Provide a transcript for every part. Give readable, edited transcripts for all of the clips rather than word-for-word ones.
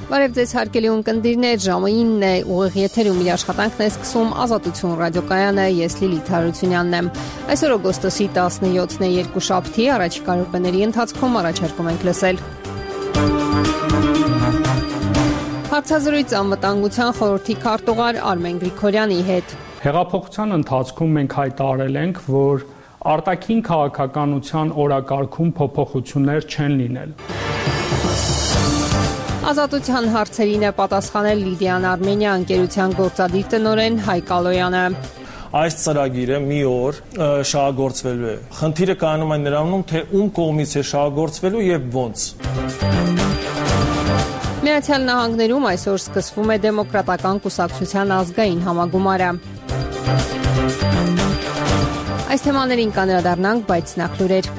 Բարև ձեզ հարգելի ունկնդիրներ, ժամը 9 է, ուղիղ եթերում իր աշխատանքն է սկսում Ազատություն ռադիոկայանը, ես Լիլիթ Հարությունյանն եմ։ Այսօր օգոստոսի 17-ն է, երկուշաբթի, առաջիկա րոպեների ընթացքում առաջարկում ենք լսել հարցազրույց անվտանգության խորհրդի քարտուղար Արմեն Գրիգորյանի հետ։ Հեղափոխության ընթացքում մենք հայտարարել ենք, որ արտաքին քաղաքականության օրակարգում փոփոխություններ չեն լինել։ Ազատության հարցերին է պատասխանել Լիդիան Արմենիա ընկերության գործադիր տնօրեն Հայկ Կալոյանը։ Այս ծրագիրը մի օր շահագործվելու է։ Խնդիրը կայանում է նրանում, թե ում կողմից է շահագործվելու եւ ոնց։ Միացյալ Նահանգներում այսօր սկսվում է Դեմոկրատական կուսակցության ազգային համագումարը։ Այս թեմաներին կանդրադառնանք, բայց նախ լուրեր։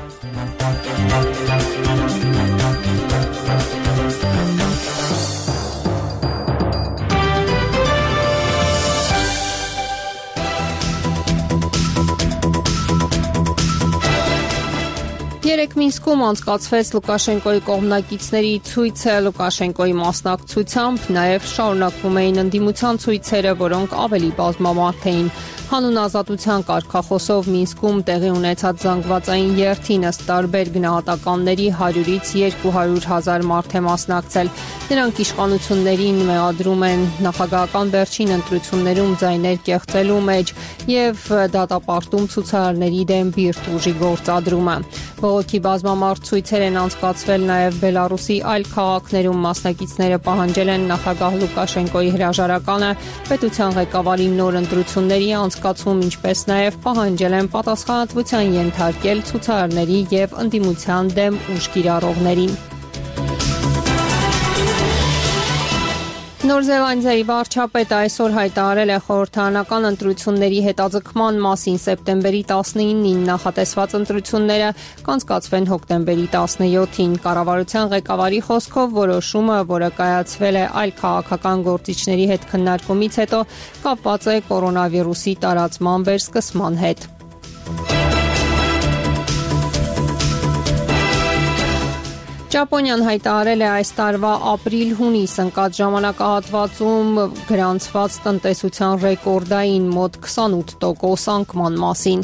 Երեկ Մինսկում անցկացվեց Լուկաշենկոյի կողմնակիցների ցույցը Լուկաշենկոյի մասնակցությամբ, նաև շարունակվում էին ընդդիմության ցույցերը, որոնք ավելի բազմամարդ էին։ Հանուն ազատության կարգախոսով Մինսկում տեղի ունեցած զանգվածային երթին ըստ տարբեր գնահատականների 100-ից 200,000 մարդ է մասնակցել։ Նրանք իշխանություններին մեղադրում են նախագահական վերջին ընտրություններում ձայներ կեղծելու մեջ եւ դատապարտում ցուցարարների դեմ բիրտ ուժի գործադրումը։ Բողոքի բազմամարդ ցույցեր են անցկացվել նաև Բելարուսի այլ քաղաքներում, մասնակիցները պահանջել են նախագահ Լուկաշենկոյի հրաժարականը, պետության ղեկավարի նոր ընտրությունների անցկացում, ինչպես նաև պահանջել են պատասխանատվության ենթարկել ցուցարարների եւ ընդդիմության դեմ ուժ կիրառողներին։ Նոր Զելանդիայի վարչապետը այսօր հայտարարել է խորհրդարանական ընտրությունների հետաձգման մասին։ Սեպտեմբերի 19-ին նախատեսված ընտրությունները կանցկացվեն հոկտեմբերի 17-ին։ Կառավարության ղեկավարի խոսքով որոշումը, որը կայացվել է այլ քաղաքական գործիչների հետ քննարկումից հետո, կապված է կորոնավիրուսի տարածման վերսկսման հետ։ Ճապոնիան հայտարարել է այս տարվա ապրիլ-հունիս ընկած ժամանակահատվածում գրանցված տնտեսության ռեկորդային մոտ 28% անկման մասին։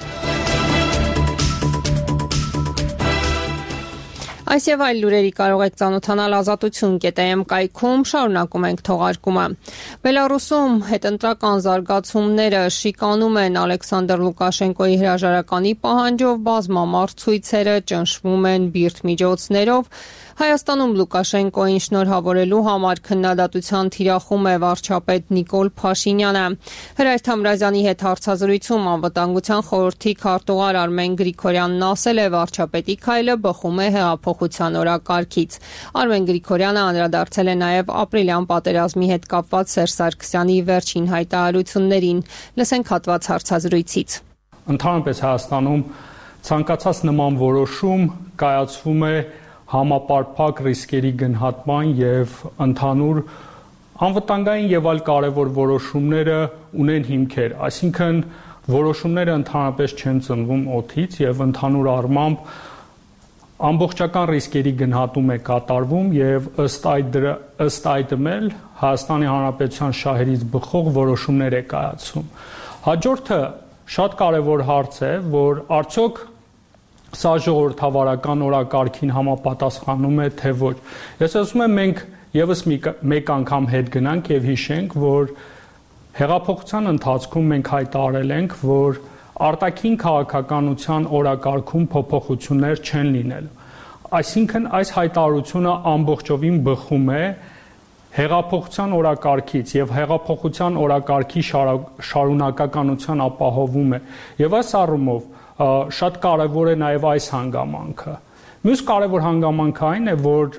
Այս եւ այլ լուրերի կարող եք ծանոթանալ ազատություն.am կայքում, շարունակում ենք թողարկումը։ Բելարուսում հետընտրական զարգացումները շիկանում են Ալեքսանդր Լուկաշենկոյի հրաժարականի պահանջով, բազմամարդ ցույցերը ճնշվում են բիրտ միջոցներով։ Հայաստանում Լուկաշենկոյին շնորհավորելու համար քննադատության թիրախում է վարչապետ Նիկոլ Փաշինյանը։ Հրայր Թամրազյանի հետ հարցազրույցում անվտանգության խորհրդի քարտուղար Արմեն Գրիգորյանն ասել է, վարչապետի քայլը բխում է հեղափոխության օրակարգից։ Արմեն Գրիգորյանը անդրադարձել է նաև ապրիլյան պատերազմի հետ կապված Սերժ Սարգսյանի վերջին հայտարարություններին։ Լսենք հատված հարցազրույցից։ Ընդհանրապես Հայաստանում ցանկացած նման որոշում կայացվում է համապարփակ ռիսկերի գնահատման եւ ընդհանուր անվտանգային եւ այլ կարեւոր որոշումները ունեն հիմքեր, այսինքն որոշումները ընդհանրապես չեն ծնվում օդից եւ ընդհանուր առմամբ ամբողջական ռիսկերի գնահատում է կատարվում եւ ըստ այդմ էլ Հայաստանի Հանրապետության շահերից բխող որոշումներ է կայացվում։ Հաջորդը շատ կարեւոր հարց է, որ արդյոք սա ժողովրդավարական օրակարգին համապատասխանում է, թե ոչ։ Ես ասում եմ, մենք եւս մեկ անգամ հետ գնանք եւ հիշենք, որ հեղափոխության ընթացքում մենք հայտարարել ենք, որ արտաքին քաղաքականության օրակարգում փոփոխություններ չեն լինել։ Այսինքն այս հայտարարությունը ամբողջովին բխում է հեղափոխության օրակարգից եւ հեղափոխության օրակարգի շարունակականության ապահովում է։ Եվ այս առումով շատ կարևոր է նաև այս հանգամանքը։ Մյուս կարևոր հանգամանքը այն է, որ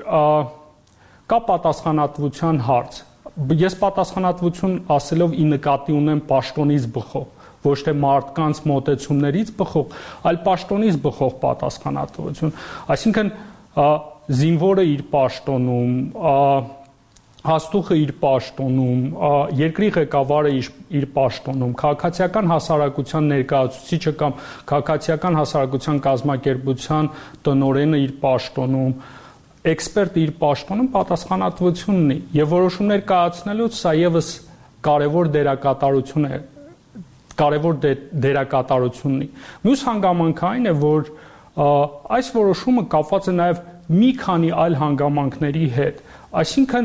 կա պատասխանատվության հարց։ Ես պատասխանատվություն ասելով ի նկատի ունեմ պաշտոնից բխող, ոչ թե մարդկանց մոտեցումներից բխող, այլ պաշտոնից բխող պատասխանատվություն։ Այսինքն զինվորը իր պաշտոնում, հաստուխը իր պաշտոնում, երկրի ղեկավարը իր պաշտոնում, քաղաքացիական հասարակության ներկայացուցիչը կամ քաղաքացիական հասարակության կազմակերպության տնօրենը իր պաշտոնում, էքսպերտը իր պաշտոնում պատասխանատվություն ունի եւ որոշումներ կայացնելուց սա եւս կարևոր դերակատարություն ունի։ Մյուս հանգամանքը այն է, որ այս որոշումը կապված է նաեւ մի քանի այլ հանգամանքների հետ, այսինքն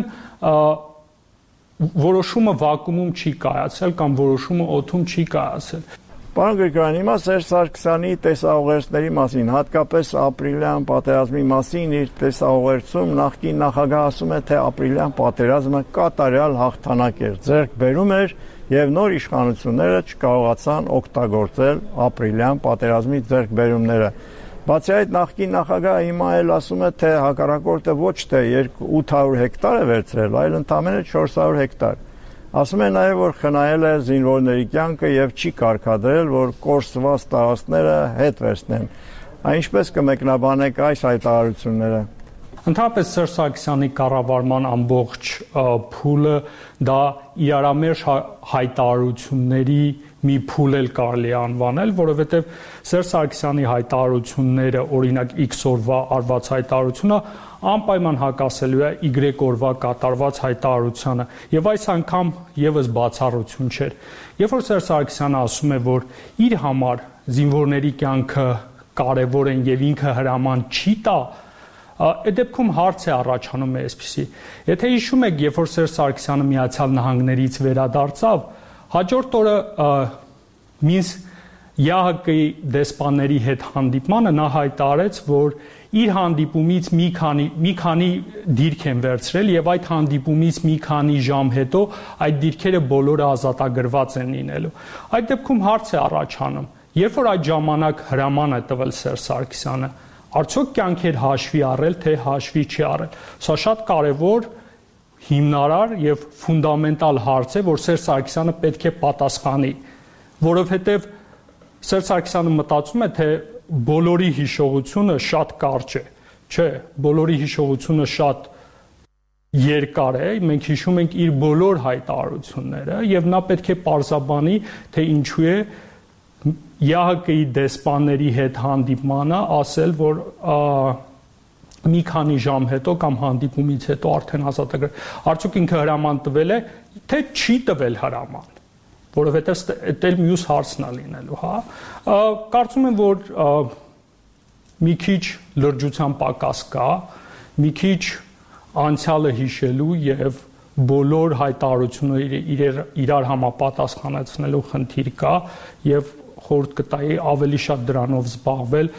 որոշումը վակուումում չի կայացել կամ որոշումը օդում չի կայացել։ Պարոն Գրիգորյան, հիմա Սերժ Սարգսյանի տեսահողերցների մասին, հատկապես ապրիլյան պատերազմի մասին իր տեսահողերցում նախկին նախագահ ասում է, թե ապրիլյան պատերազմը կատարյալ հաղթանակ էր, ձեռք բերում էր եւ նոր իշխանությունները չկարողացան օգտագործել ապրիլյան պատերազմի ձեռքբերումները։ Բացի այդ, նախկին նախագահը հիմա էլ ասում է, թե հակառակորդը ոչ թե 800 հեկտար է վերցրել, այլ ընդամենը 400 հեկտար։ Ասում է նաև, որ խնայել է զինվորների կյանքը եւ չի կարգադրել, որ կորսված տարածքները հետ վերցնեն։ Ինչպես կմեկնաբանեք այս հայտարարությունները։ Ընդհանրապես Սերժ Սարգսյանի կառավարման ամբողջ փուլը դա իրարամերժ հայտարարությունների մի փուլ էլ կարելի է անվանել, որովհետև Սերժ Սարգսյանի հայտարարությունները, օրինակ X օրվա արված հայտարարությունը անպայման հակասելու է Y օրվա կատարված հայտարարությանը, եւ այս անգամ եւս բացառություն չէր։ Երբ որ Սերժ Սարգսյանը ասում է, որ իր համար զինվորների կյանքը կարևոր են եւ ինքը հրաման չի տա, այդ դեպքում հարց է առաջանում է այսպեսի. Եթե հիշում եք, երբ որ Սերժ Սարգսյանը Միացյալ Նահանգներից վերադարձավ, հաջորդ օրը Մինսկ ՀՀԿ-ի դեսպանների հետ հանդիպմանը նա հայտարարեց, որ իր հանդիպումից մի քանի դիրք են վերցրել եւ այդ հանդիպումից մի քանի ժամ հետո այդ դիրքերը բոլորը ազատագրված են լինելու։ Այդ դեպքում հարց է առաջանում. երբ որ այդ ժամանակ հրաման է տվել Սերժ Սարգսյանը, արդյոք կյանքեր հաշվի առել, թե հաշվի չի առել։ Սա շատ կարևոր, հիմնարար եւ ֆունդամենտալ հարց է, որ Սերժ Սարգսյանը պետք է պատասխանի, որովհետեւ Սերժ Սարգսյանը մտածում է, թե բոլորի հիշողությունը շատ կարճ է, չէ, բոլորի հիշողությունը շատ երկար է, մենք հիշում ենք իր բոլոր հայտարարությունները եւ նա պետք է պարզաբանի, թե ինչու է ՀՀԿ-ի դեսպանների հետ հանդիպմանը ասել, որ մի քանի ժամ հետո կամ հանդիպումից հետո արդեն ազատագրել։ Արդյոք ինքը հրաման տվել է, թե չի տվել հրաման, որովհետև դա մյուս հարցն է լինելու, հա։ Կարծում եմ, որ մի քիչ լրջության պակաս կա, մի քիչ անցյալը հիշելու եւ բոլոր հայտարարությունները իրար համապատասխանեցնելու խնդիր կա եւ խորհուրդ կտայի ավելի շատ դրանով զբաղվել։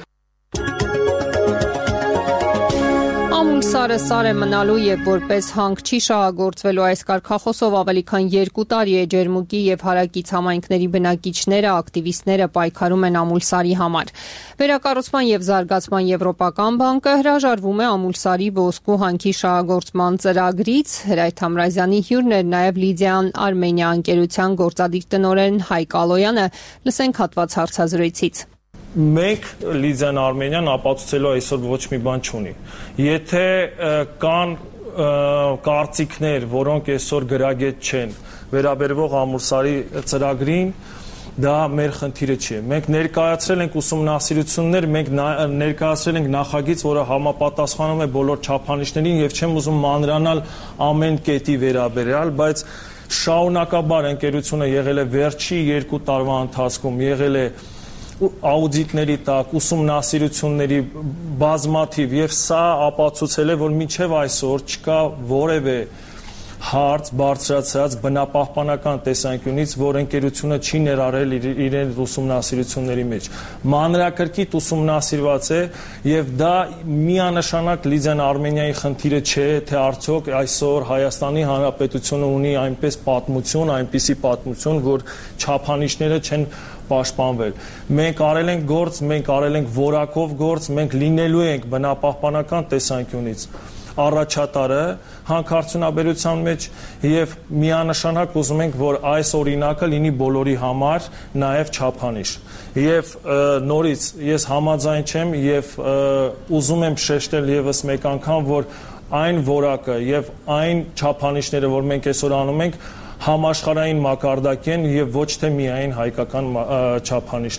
Ամուլսարը սար է մնալու եւ որպես հանք չի շահագործվելու այս կարգախոսով ավելի քան 2 տարի է ջերմուկի եւ հարակից համայնքների բնակիչները, ակտիվիստները պայքարում են Ամուլսարի համար։ Վերակառուցման եւ զարգացման եվրոպական բանկը հրաժարվում է Ամուլսարի ոսկու հանքի շահագործման ծրագրից։ Հրայր Թամրազյանի հյուրն էր նաեւ Լիդիան Արմենիա ընկերության գործադիր տնօրեն Հայկ Ալոյանը։ Լսենք հատված հարցազրույցից։ Մենք Լիդիան Արմենիան ապացուցելու այսօր ոչ մի բան չունի։ Եթե կան կարծիքներ, որոնք այսօր գրագետ չեն, վերաբերվող Ամուլսարի ծրագրին, դա մեր խնդիրը չի։ Մենք ներկայացրել ենք ուսումնասիրություններ, մենք ներկայացրել ենք նախագիծ, որը համապատասխանում է բոլոր չափանիշներին եւ չեմ ուզում մանրանալ ամեն կետի վերաբերյալ, բայց շարունակաբար ընկերությունը եղել է վերջի 2 տարվա ընթացքում, եղել է աուդիտների տակ, ուսումնասիրությունների բազմաթիվ եւ սա ապացուցել է, որ մինչեւ այսօր չկա որևէ հարց բարձրացած բնապահպանական տեսանկյունից, որ ընկերությունը չի ներառել իրեն ուսումնասիրությունների մեջ։ Մանրակրկիտ ուսումնասիրված է եւ դա միանշանակ Լիդիան Արմենիայի խնդիրը չէ, թե արդյոք այսօր Հայաստանի Հանրապետությունը ունի այնպիսի պատմություն, որ չափանիշները չեն պաշտպանվել։ Մենք արել ենք գործ, մենք արել ենք որակով գործ, մենք լինելու ենք բնապահպանական տեսանկյունից առաջատարը հանքարդյունաբերության մեջ եւ միանշանակ ուզում ենք, որ այս օրինակը լինի բոլորի համար նաեւ չափանիշ։ Եվ նորից ես համաձայն չեմ եւ ուզում եմ շեշտել եւս մեկ անգամ, որ այն որակը եւ այն չափանիշները, որ մենք այսօր անում ենք, համաշխարհային մակարդակ են եւ ոչ թե միայն հայկական չափանիշներին։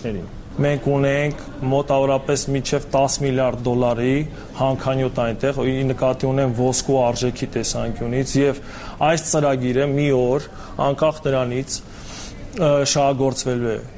մենք ունենք մոտավորապես մինչև 10 միլիարդ դոլարի հանքանյութ այնտեղ, նկատի ունեմ ոսկու արժեքի տեսանկյունից, եւ այս ծրագիրը մի օր անկախ նրանից շահագործվելու է։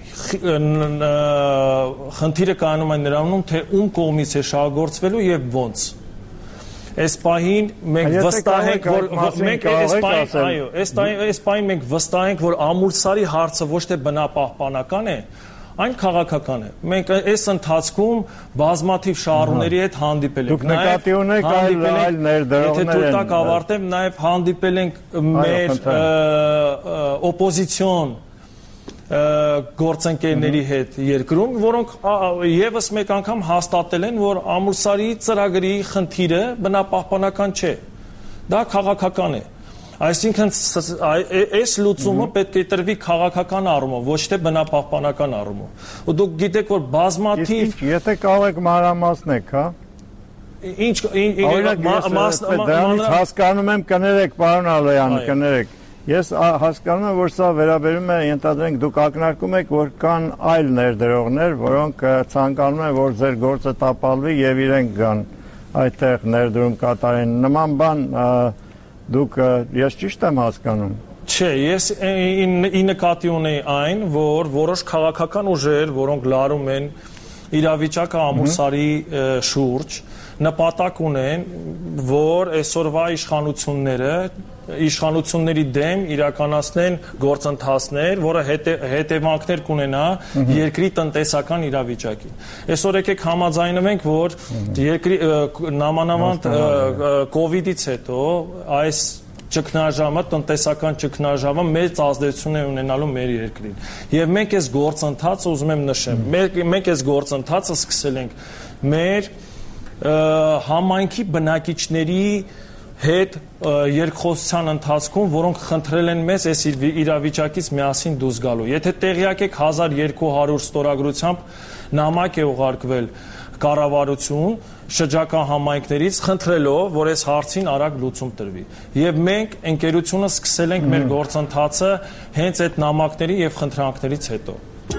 Խնդիրը կայանում է նրանում, թե ում կողմից է շահագործվելու եւ ոնց։ Այս պահին մենք վստահ ենք, որ մենք այս պահին մենք վստահ ենք, որ ամուրսարի հարցը ոչ թե բնապահպանական է, այն քաղաքական է։ Մենք այս ընթացքում բազմաթիվ շահառուների հետ հանդիպել ենք։ Դուք նկատի ունեք այլ ներդրողներ։ Եթե թույլ տաք ավարտեմ, նաև հանդիպել ենք մեր օպոզիցիոն գործընկերների հետ երկրում, որոնք եւս մեկ անգամ հաստատել են, որ ամուրսարի ծրագրի խնդիրը բնապահպանական չէ։ Դա քաղաքական է։ Այսինքն այս լուծումը պետք է տրվի քաղաքական առումով, ոչ թե բնապահպանական առումով։ Ու դուք գիտեք, որ բազմաթիվ եթե կարող եք մանրամասնեք, հա։ Դրանից հասկանում եմ, կներեք, պարոն Ալոյան, կներեք։ Ես հասկանում եմ, որ սա վերաբերում է, ենթադրենք, դուք ակնարկում եք, որ կան այլ ներդրողներ, որոնք ցանկանում են, որ ձեր գործը տապալվի եւ իրենք գան այդտեղ ներդրում կատարեն։ Նման բան դուք ես ճիշտ եմ հասկանում։ Չէ, ես ի նկատի ունեի այն, որ որոշ քաղաքական ուժեր, որոնք լարում են իրավիճակը ամուրսարի շուրջ, նպատակ ունեն, որ այսօրվա իշխանությունների դեմ իրականացնեն գործընթացներ, որը հետևանքներ կունենա երկրի տնտեսական իրավիճակին։ Այսօր եկեք համաձայնվենք, որ երկրի նամանավանդ կոവിഡից հետո այս ճգնաժամը, տնտեսական ճգնաժամը մեծ ազդեցություն է ունենալու մեր երկրին։ Եվ մենք այս գործընթացը ուզում եմ նշեմ, մենք այս գործընթացը սկսել ենք մեր համայնքի բնակիչների հետ երկխոսության ընթացքում, որոնք խնդրել են մեզ այս իրավիճակից միասին դուրս գալու։ Եթե տեղյակ եք 1200 ստորագրությամբ նամակ է ուղարկվել կառավարություն շրջակա համայնքներից խնդրելով, որ այս հարցին արագ լուծում տրվի։ Եվ մենք ընկերությունը սկսել ենք մեր գործընթացը հենց այդ նամակների եւ խնդրանքներից հետո։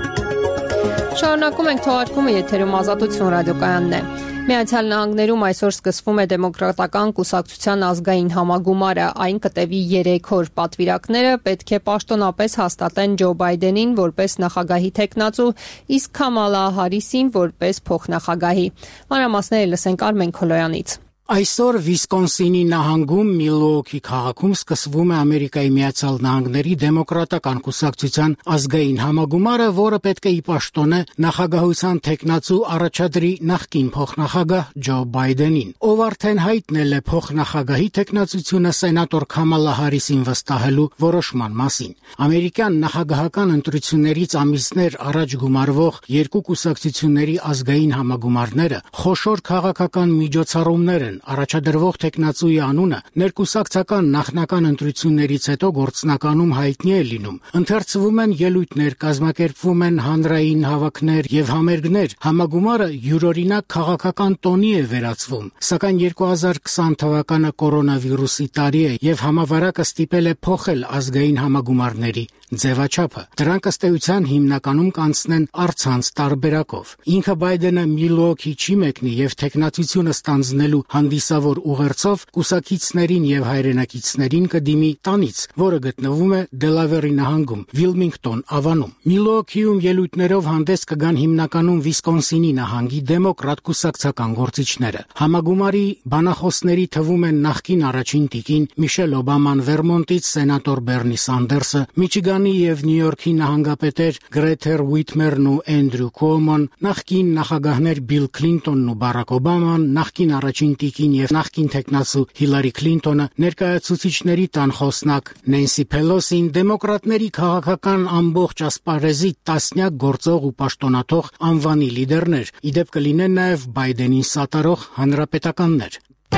Շարունակում ենք թողարկումը, եթերում Ազատություն ռադիոկայանն է։ Միացյալ Նահանգներում այսօր սկսվում է դեմոկրատական կուսակցության ազգային համագումարը, այն կտևի 3 օր։ Պատվիրակները պետք է պաշտոնապես հաստատեն Ջո Բայդենին որպես նախագահի թեկնածու, իսկ Քամալա Հարիսին որպես փոխնախագահի։ Մանրամասները լսենք Արմեն Քոլոյանից։ Այսօր Վիսկոնսինի նահանգում Միլուոքի քաղաքում սկսվում է Ամերիկայի Միացյալ Նահանգների դեմոկրատական կուսակցության ազգային համագումարը, որը պետք է ի պաշտոնե նախագահության թեկնածու առաջադրի նախկին փոխնախագահ Ջո Բայդենին, ով արդեն հայտնել է փոխնախագահի թեկնածությունը սենատոր Քամալա Հարիսին վստահելու որոշման մասին։ Ամերիկյան նախագահական ընտրություններից ամիսներ առաջ գումարվող երկու կուսակցությունների ազգային համագումարները խոշոր քաղաքական միջոցառումներ առաջադրվող թեկնածուի անունը ներկուսակցական նախնական ընտրություններից հետո գործնականում հայտնի է լինում։ Ընթերցվում են ելույթներ, կազմակերպվում են հանրային հավաքներ եւ համերգներ։ Համագումարը յուրօրինակ քաղաքական տոնի է վերածվում, սակայն 2020 թվականը կորոնավիրուսի տարի է եւ համավարակը ստիպել է փոխել ազգային համագումարների ձևաչափը։ Դրանք ըստ էության հիմնականում կանցնեն առցանց տարբերակով։ Ինքը Բայդենը Միլուոքի չի մեկնի եւ թեկնածությունը ստանձնելու հանդիսավոր ուղերձով կուսակիցներին եւ հայրենակիցներին կդիմի տանից, որը գտնվում է Դելավերի նահանգում, Վիլմինգտոն ավանում։ Միլուոքիում ելույթներով հանդես կգան հիմնականում Վիսկոնսինի նահանգի դեմոկրատ կուսակցական գործիչները։ Համագումարի բանախոսների թվում են նախկին առաջին տիկին Միշել Օբաման, Վերմոնտից սենատոր Բերնի Սանդերսը, Միչիգանի եւ Նյու Յորքի նահանգապետեր Գրեթեր Ուիթմերն ու Էնդրյու Կոման, նախկին նախագահներ Բիլ Քլինտոնն ու Բարակ Օբաման, նախկին առաջին տիկին եւ նախկին թեկնածու Հիլարի Քլինտոնը, ներկայացուցիչների տան խոսնակ Նենսի Փելոսին, դեմոկրատների քաղաքական ամբողջ ասպարեզի տասնյակ գործող ու պաշտոնաթող անվանի լիդերներ, իդեպ կլինեն նաեւ Բայդենին սատարող հանրապետականներ։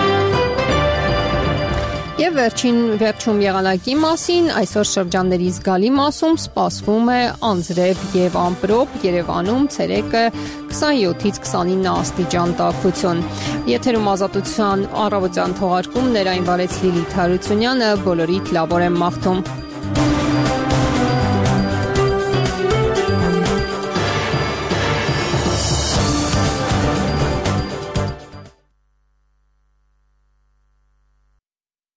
Եվ վերջում եղանակի մասին, այսօր շրջանների զգալի մասում սպասվում է անձրև եւ ամպրոպ, Երևանում ցերեկը 27-ից 29 աստիճան տաքություն։ Եթերում Ազատության առավոտյան թողարկումն էր, այն վարեց Լիլիթ Հարությունյանը, բոլորիդ լավ օր եմ մաղթում։